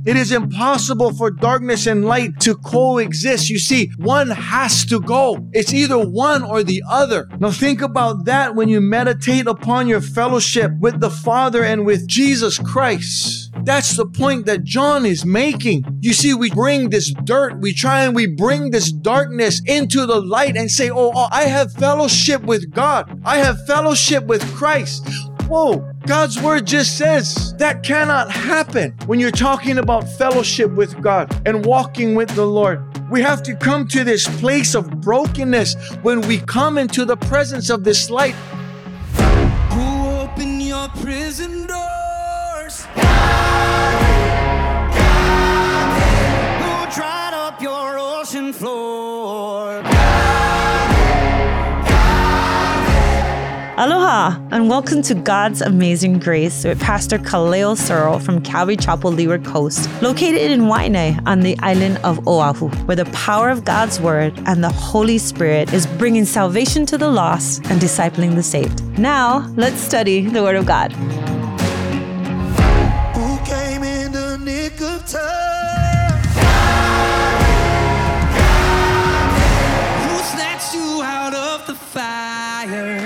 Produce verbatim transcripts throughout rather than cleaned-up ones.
It is impossible for darkness and light to coexist. You see, one has to go. It's either one or the other. Now think about that when you meditate upon your fellowship with the Father and with Jesus Christ. That's the point that John is making. You see, we bring this dirt, we try and we bring this darkness into the light and say, oh, oh I have fellowship with God. I have fellowship with Christ. Whoa, God's word just says that cannot happen when you're talking about fellowship with God and walking with the Lord. We have to come to this place of brokenness when we come into the presence of this light. Who opened your prison doors? Who dried up your ocean floor? Aloha, and welcome to God's Amazing Grace with Pastor Kaleo Searle from Calvary Chapel, Leeward Coast, located in Waianae on the island of Oahu, where the power of God's Word and the Holy Spirit is bringing salvation to the lost and discipling the saved. Now, let's study the Word of God. Who came in the nick of time? Who snatched you out of the fire?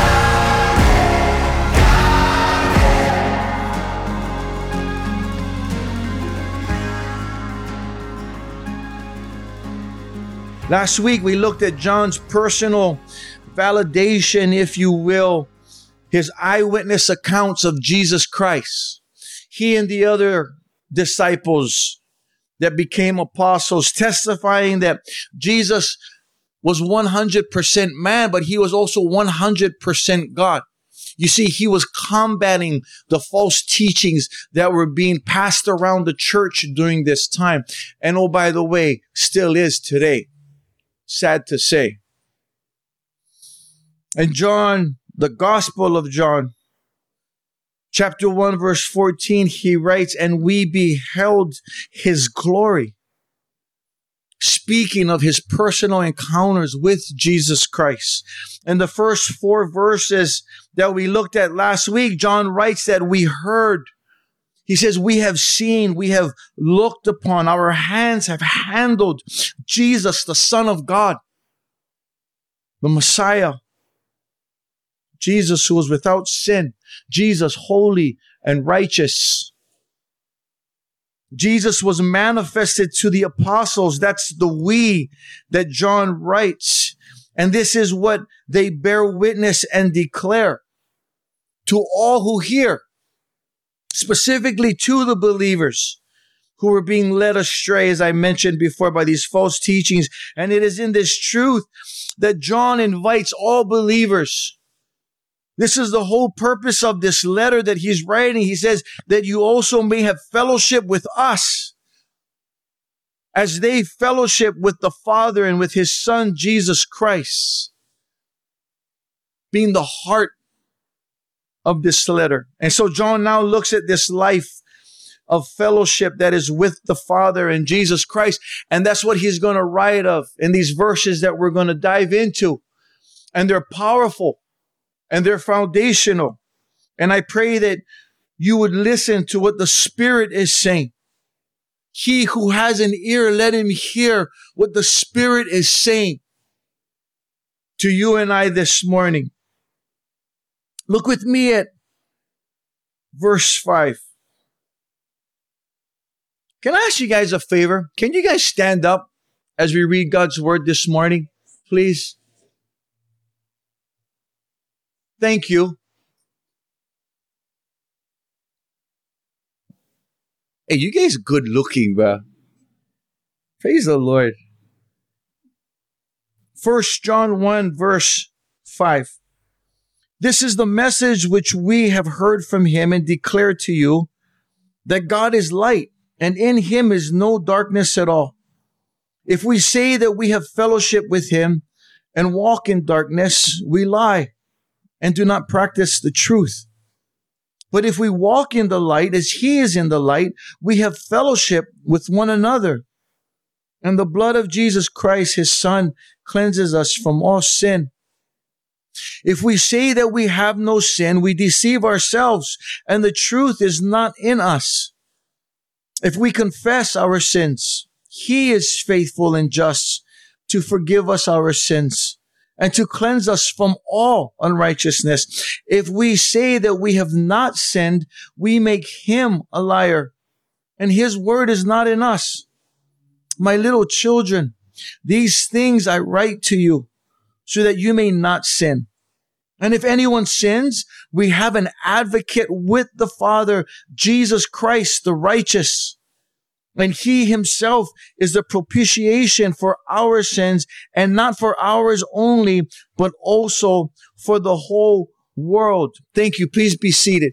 Last week, we looked at John's personal validation, if you will, his eyewitness accounts of Jesus Christ. He and the other disciples that became apostles testifying that Jesus was one hundred percent man, but he was also one hundred percent God. You see, he was combating the false teachings that were being passed around the church during this time. And oh, by the way, still is today. Sad to say. And John, the Gospel of John, chapter one, verse fourteen, he writes, and we beheld his glory. Speaking of his personal encounters with Jesus Christ. In the first four verses that we looked at last week, John writes that we heard. He says, we have seen, we have looked upon, our hands have handled Jesus, the Son of God, the Messiah. Jesus who was without sin, Jesus holy and righteous. Jesus was manifested to the apostles. That's the we that John writes. And this is what they bear witness and declare to all who hear. Specifically to the believers who were being led astray, as I mentioned before, by these false teachings. And it is in this truth that John invites all believers. This is the whole purpose of this letter that he's writing. He says that you also may have fellowship with us as they fellowship with the Father and with his Son, Jesus Christ, being the heart of this letter. And so John now looks at this life of fellowship that is with the Father and Jesus Christ. And that's what he's going to write of in these verses that we're going to dive into. And they're powerful and they're foundational. And I pray that you would listen to what the Spirit is saying. He who has an ear, let him hear what the Spirit is saying to you and I this morning. Look with me at verse five. Can I ask you guys a favor? Can you guys stand up as we read God's word this morning, please? Thank you. Hey, you guys are good looking, bro. Praise the Lord. First John one, verse five. This is the message which we have heard from him and declare to you, that God is light, and in him is no darkness at all. If we say that we have fellowship with him and walk in darkness, we lie and do not practice the truth. But if we walk in the light as he is in the light, we have fellowship with one another. And the blood of Jesus Christ, his Son, cleanses us from all sin. If we say that we have no sin, we deceive ourselves, and the truth is not in us. If we confess our sins, He is faithful and just to forgive us our sins and to cleanse us from all unrighteousness. If we say that we have not sinned, we make Him a liar, and His word is not in us. My little children, these things I write to you so that you may not sin. And if anyone sins, we have an advocate with the Father, Jesus Christ, the righteous. And He Himself is the propitiation for our sins, and not for ours only, but also for the whole world. Thank you. Please be seated.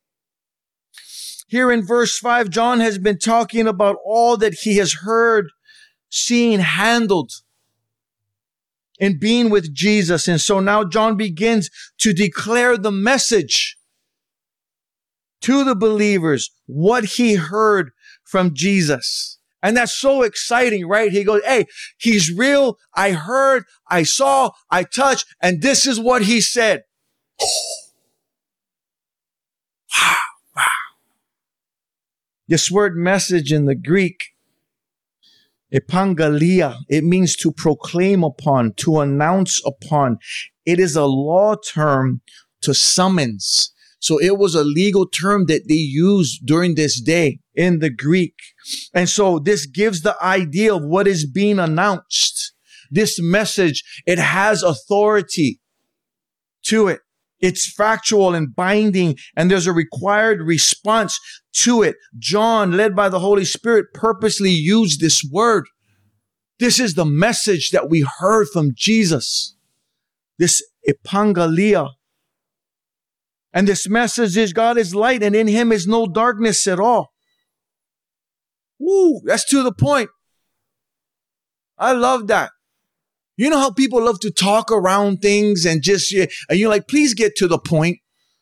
Here in verse five, John has been talking about all that he has heard, seen, handled in being with Jesus. And so now John begins to declare the message to the believers, what he heard from Jesus. And that's so exciting, right? He goes, hey, He's real. I heard, I saw, I touched, and this is what He said. Wow, wow. This word message in the Greek, epangalia, it means to proclaim upon, to announce upon. It is a law term to summons. So it was a legal term that they used during this day in the Greek. And so this gives the idea of what is being announced. This message, it has authority to it. It's factual and binding, and there's a required response to it. John, led by the Holy Spirit, purposely used this word. This is the message that we heard from Jesus. This epangalia. And this message is God is light, and in Him is no darkness at all. Woo, that's to the point. I love that. You know how people love to talk around things and just, and you're like, please get to the point.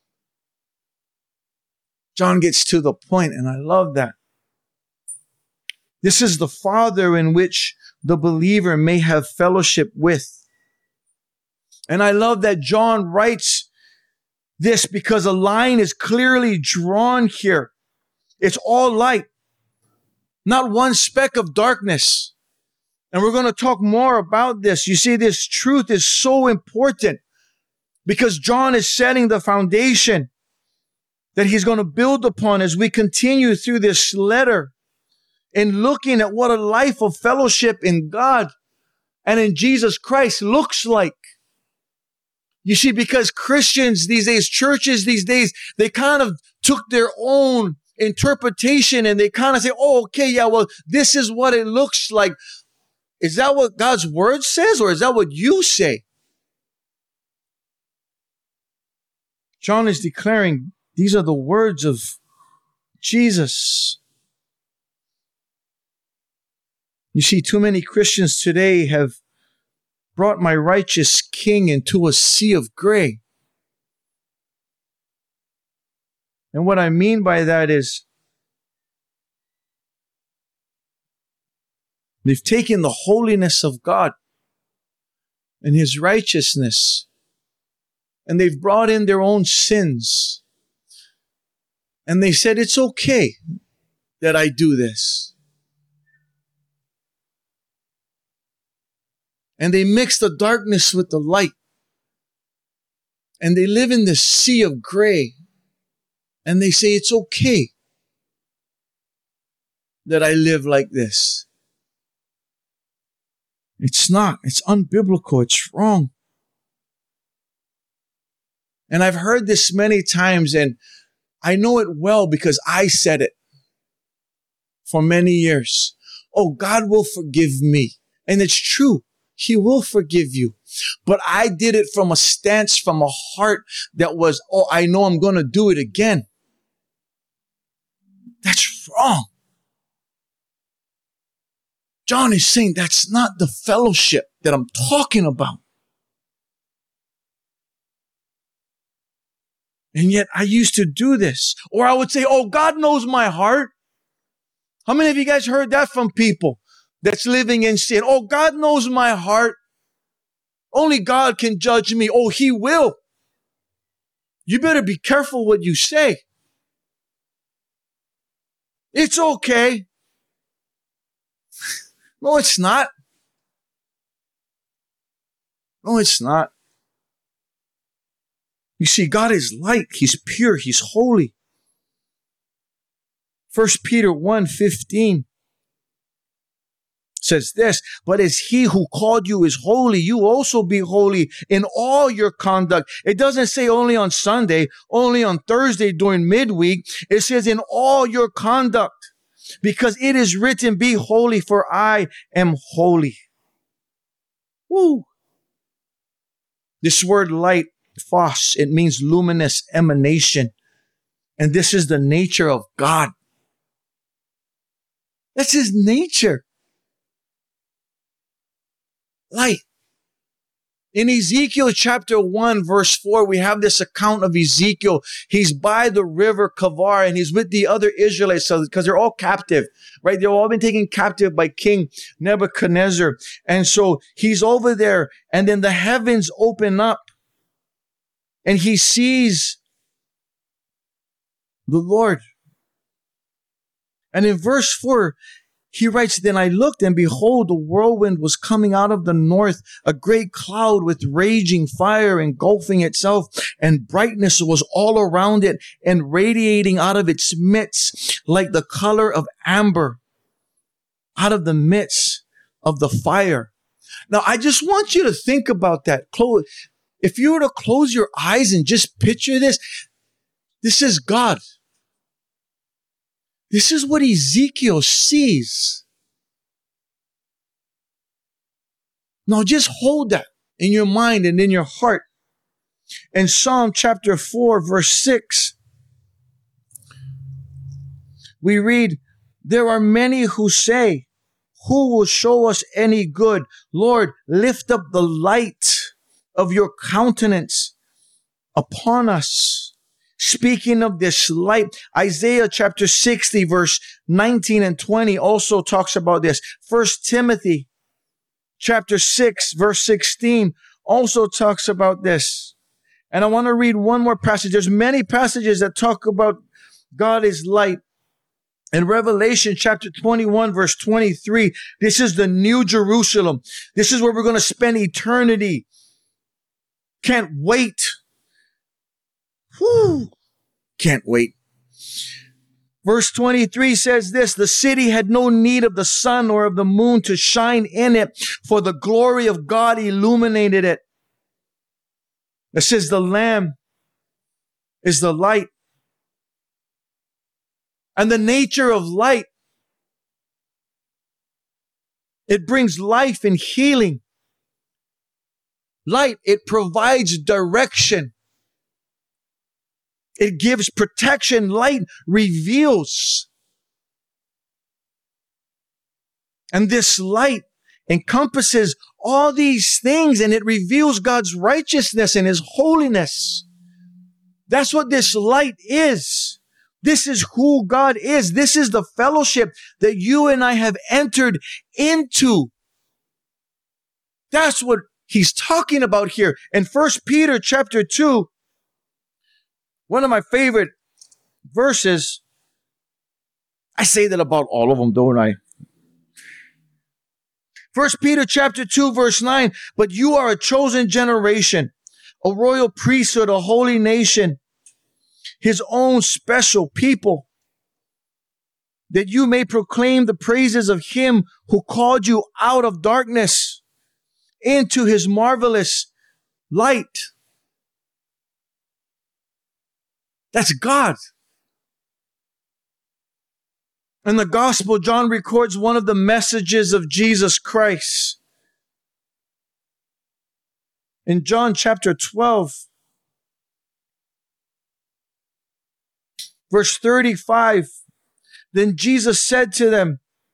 John gets to the point, and I love that. This is the Father in which the believer may have fellowship with. And I love that John writes this because a line is clearly drawn here. It's all light, not one speck of darkness. And we're going to talk more about this. You see, this truth is so important because John is setting the foundation that he's going to build upon as we continue through this letter and looking at what a life of fellowship in God and in Jesus Christ looks like. You see, because Christians these days, churches these days, they kind of took their own interpretation and they kind of say, oh, okay, yeah, well, this is what it looks like. Is that what God's word says, or is that what you say? John is declaring these are the words of Jesus. You see, too many Christians today have brought my righteous King into a sea of gray. And what I mean by that is they've taken the holiness of God and His righteousness, and they've brought in their own sins. And they said, it's okay that I do this. And they mix the darkness with the light. And they live in this sea of gray. And they say, it's okay that I live like this. It's not. It's unbiblical. It's wrong. And I've heard this many times, and I know it well because I said it for many years. Oh, God will forgive me. And it's true. He will forgive you. But I did it from a stance, from a heart that was, oh, I know I'm going to do it again. That's wrong. John is saying that's not the fellowship that I'm talking about. And yet I used to do this. Or I would say, oh, God knows my heart. How many of you guys heard that from people that's living in sin? Oh, God knows my heart. Only God can judge me. Oh, He will. You better be careful what you say. It's okay. No, it's not. No, it's not. You see, God is light. He's pure. He's holy. First Peter one fifteen says this, but as he who called you is holy, you also be holy in all your conduct. It doesn't say only on Sunday, only on Thursday during midweek. It says in all your conduct, because it is written, be holy, for I am holy. Woo. This word light, phos, it means luminous emanation. And this is the nature of God. That's his nature. Light. In Ezekiel chapter one, verse four, we have this account of Ezekiel. He's by the river Kavar and he's with the other Israelites because they're all captive, right? They've all been taken captive by King Nebuchadnezzar. And so he's over there and then the heavens open up and he sees the Lord. And in verse four, he writes, then I looked and behold, the whirlwind was coming out of the north, a great cloud with raging fire engulfing itself, and brightness was all around it and radiating out of its midst like the color of amber out of the midst of the fire. Now, I just want you to think about that. If you were to close your eyes and just picture this, this is God. This is what Ezekiel sees. Now just hold that in your mind and in your heart. In Psalm chapter four, verse six, we read, there are many who say, who will show us any good? Lord, lift up the light of your countenance upon us. Speaking of this light, Isaiah chapter sixty, verse nineteen and twenty also talks about this. First Timothy chapter six, verse sixteen also talks about this. And I want to read one more passage. There's many passages that talk about God is light. In Revelation chapter twenty-one, verse twenty-three, this is the New Jerusalem. This is where we're going to spend eternity. Can't wait. Whew. Can't wait. Verse twenty-three says this, the city had no need of the sun or of the moon to shine in it, for the glory of God illuminated it. It says the Lamb is the light. And the nature of light, it brings life and healing. Light, it provides direction. It gives protection. Light reveals. And this light encompasses all these things and it reveals God's righteousness and his holiness. That's what this light is. This is who God is. This is the fellowship that you and I have entered into. That's what he's talking about here. In First Peter chapter two, one of my favorite verses, I say that about all of them, don't I? First Peter chapter two, verse nine, but you are a chosen generation, a royal priesthood, a holy nation, his own special people, that you may proclaim the praises of him who called you out of darkness into his marvelous light. That's God. In the gospel, John records one of the messages of Jesus Christ. In John chapter twelve, verse thirty-five, then Jesus said to them,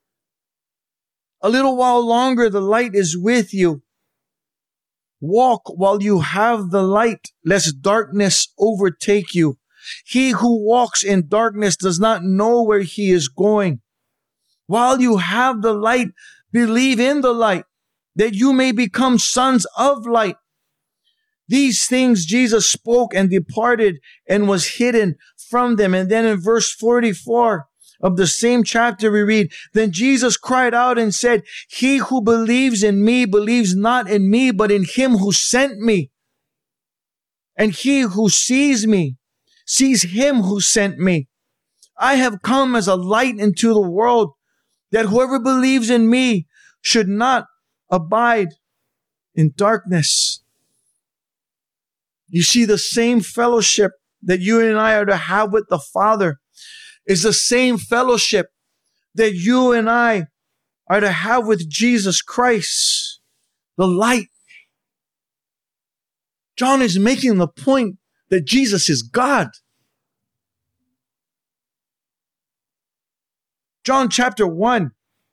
a little while longer the light is with you. Walk while you have the light, lest darkness overtake you. He who walks in darkness does not know where he is going. While you have the light, believe in the light, that you may become sons of light. These things Jesus spoke and departed and was hidden from them. And then in verse forty-four, of the same chapter, we read, then Jesus cried out and said, he who believes in me believes not in me, but in him who sent me. And he who sees me sees him who sent me. I have come as a light into the world, that whoever believes in me should not abide in darkness. You see, the same fellowship that you and I are to have with the Father is the same fellowship that you and I are to have with Jesus Christ, the light. John is making the point that Jesus is God. John chapter one,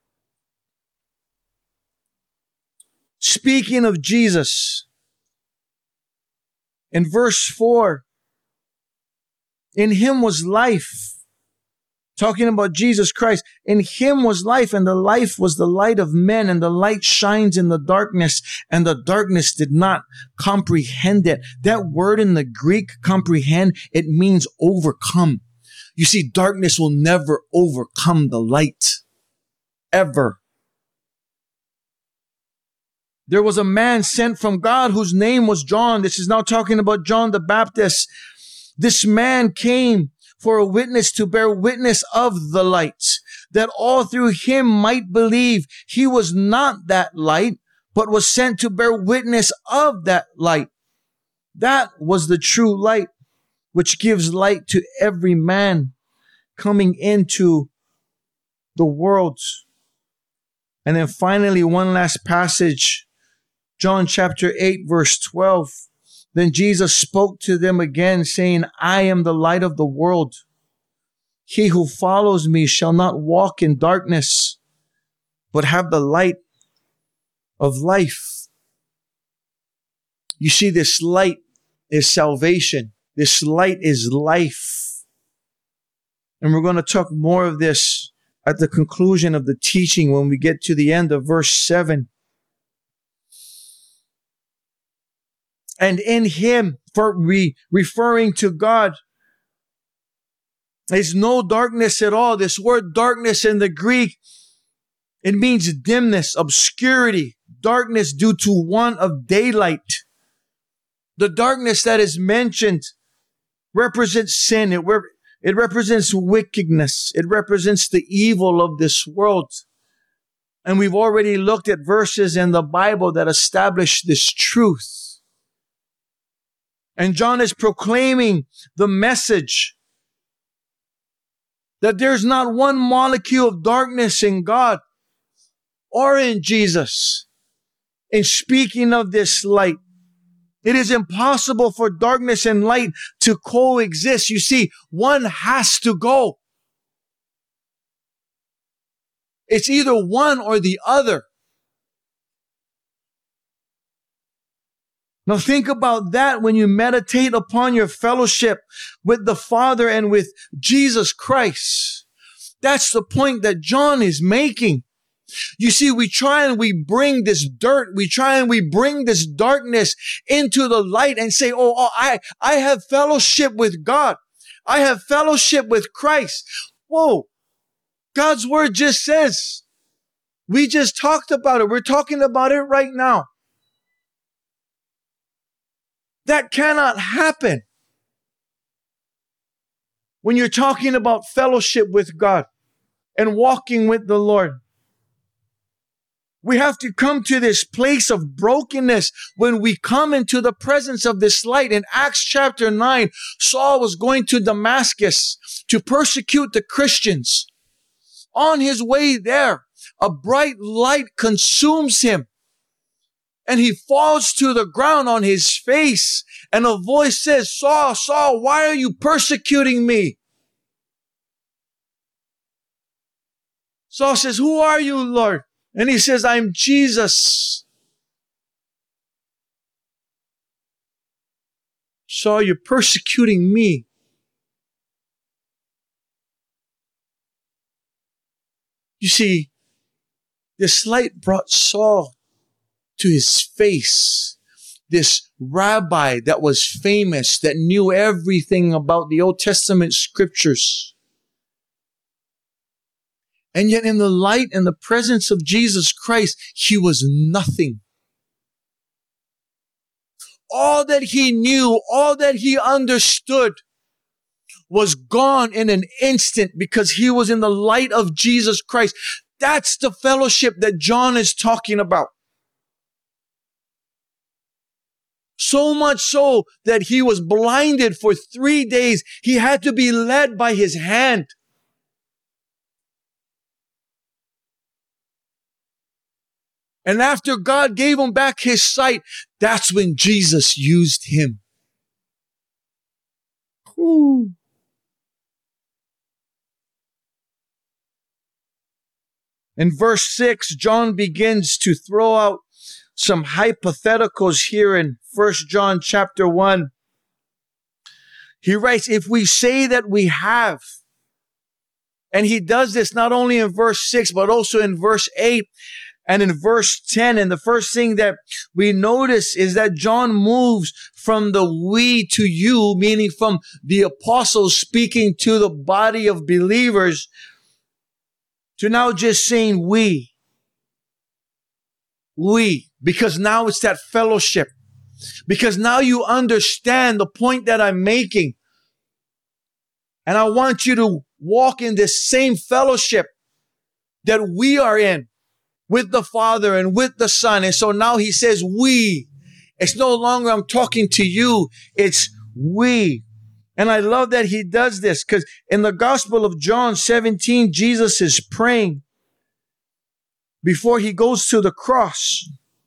speaking of Jesus, in verse four, in him was life. Talking about Jesus Christ. In him was life, and the life was the light of men, and the light shines in the darkness, and the darkness did not comprehend it. That word in the Greek, comprehend, it means overcome. You see, darkness will never overcome the light. Ever. There was a man sent from God whose name was John. This is now talking about John the Baptist. This man came for a witness to bear witness of the light, that all through him might believe. He was not that light, but was sent to bear witness of that light. That was the true light, which gives light to every man coming into the world. And then finally, one last passage, John chapter eight, verse twelve. Then Jesus spoke to them again, saying, I am the light of the world. He who follows me shall not walk in darkness, but have the light of life. You see, this light is salvation. This light is life. And we're going to talk more of this at the conclusion of the teaching when we get to the end of verse seven. And in him, for re, referring to God, there's no darkness at all. This word darkness in the Greek, it means dimness, obscurity, darkness due to want of daylight. The darkness that is mentioned represents sin. It, it represents wickedness. It represents the evil of this world. And we've already looked at verses in the Bible that establish this truth. And John is proclaiming the message that there's not one molecule of darkness in God or in Jesus. In speaking of this light, it is impossible for darkness and light to coexist. You see, one has to go. It's either one or the other. Now think about that when you meditate upon your fellowship with the Father and with Jesus Christ. That's the point that John is making. You see, we try and we bring this dirt, we try and we bring this darkness into the light and say, oh, oh I, I have fellowship with God. I have fellowship with Christ. Whoa, God's word just says, we just talked about it. We're talking about it right now. That cannot happen when you're talking about fellowship with God and walking with the Lord. We have to come to this place of brokenness when we come into the presence of this light. In Acts chapter nine, Saul was going to Damascus to persecute the Christians. On his way there, a bright light consumes him. And he falls to the ground on his face. And a voice says, Saul, Saul, why are you persecuting me? Saul says, who are you, Lord? And he says, I'm Jesus. Saul, you're persecuting me. You see, this light brought Saul to his face. This rabbi that was famous, that knew everything about the Old Testament scriptures. And yet in the light and the presence of Jesus Christ, he was nothing. All that he knew, all that he understood was gone in an instant because he was in the light of Jesus Christ. That's the fellowship that John is talking about. So much so that he was blinded for three days. He had to be led by his hand. And after God gave him back his sight, that's when Jesus used him. Ooh. In verse six, John begins to throw out some hypotheticals here in First John chapter one. He writes, if we say that we have, and he does this not only in verse six, but also in verse eight and in verse ten. And the first thing that we notice is that John moves from the we to you, meaning from the apostles speaking to the body of believers, to now just saying we. We. Because now it's that fellowship. Because now you understand the point that I'm making. And I want you to walk in this same fellowship that we are in with the Father and with the Son. And so now he says we. It's no longer I'm talking to you. It's we. And I love that he does this because in the Gospel of John seventeen, Jesus is praying before he goes to the cross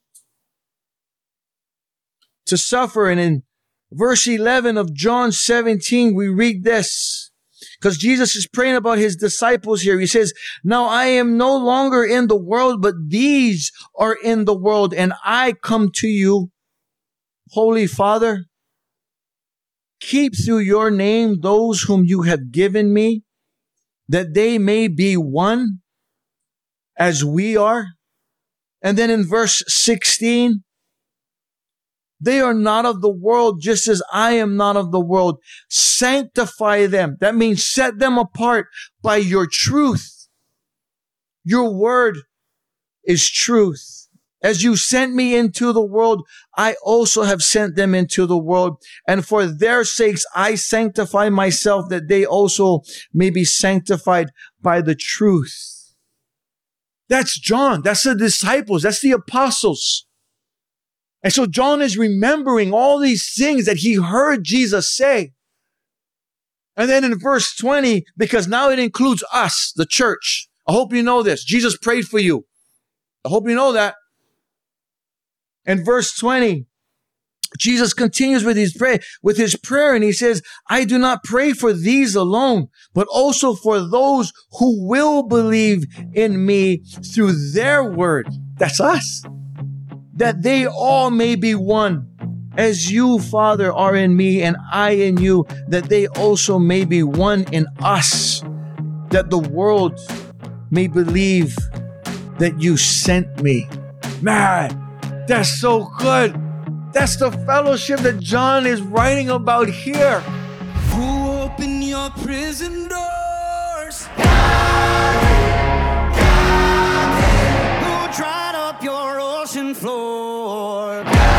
to suffer. And in verse eleven of John seventeen, we read this because Jesus is praying about his disciples here. He says, now I am no longer in the world, but these are in the world, and I come to you, Holy Father. Keep through your name those whom you have given me, that they may be one as we are. And then in verse sixteen, they are not of the world, just as I am not of the world. Sanctify them. That means set them apart by your truth. Your word is truth. As you sent me into the world, I also have sent them into the world. And for their sakes, I sanctify myself, that they also may be sanctified by the truth. That's John. That's the disciples. That's the apostles. And so John is remembering all these things that he heard Jesus say. And then in verse twenty, because now it includes us, the church. I hope you know this. Jesus prayed for you. I hope you know that. In verse twenty, Jesus continues with his prayer, with his prayer, and he says, I do not pray for these alone, but also for those who will believe in me through their word. That's us. That they all may be one, as you, Father, are in me and I in you, that they also may be one in us, that the world may believe that you sent me. Man, that's so good. That's the fellowship that John is writing about here. Who opened your prison doors? Who dried up your ocean floor?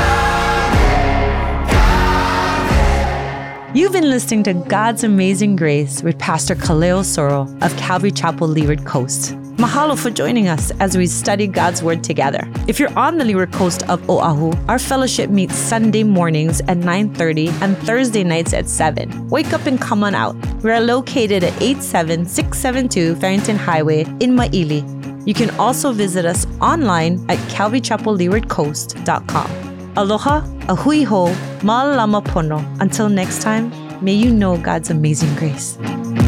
You've been listening to God's Amazing Grace with Pastor Kaleo Sorrell of Calvary Chapel, Leeward Coast. Mahalo for joining us as we study God's Word together. If you're on the Leeward Coast of Oahu, our fellowship meets Sunday mornings at nine thirty and Thursday nights at seven. Wake up and come on out. We are located at eight seven six seven two Farrington Highway in Maili. You can also visit us online at calvary chapel leeward coast dot com. Aloha, ahui ho, ma'alama pono. Until next time, may you know God's amazing grace.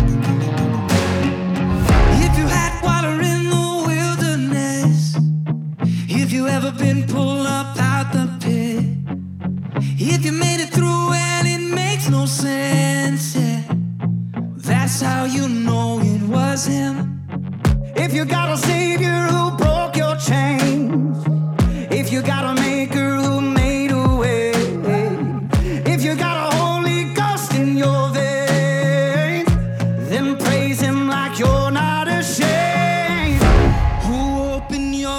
If you had water in the wilderness, if you ever been pulled up out the pit, if you made it through and it makes no sense, yeah, that's how you know it was him. If you got a savior who broke your chains, if you got a maker who made a way, if you got a Holy Ghost in your veins, then praise him like you're not ashamed.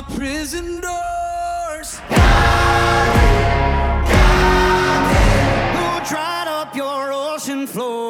prison doors. Who dried up your ocean floor.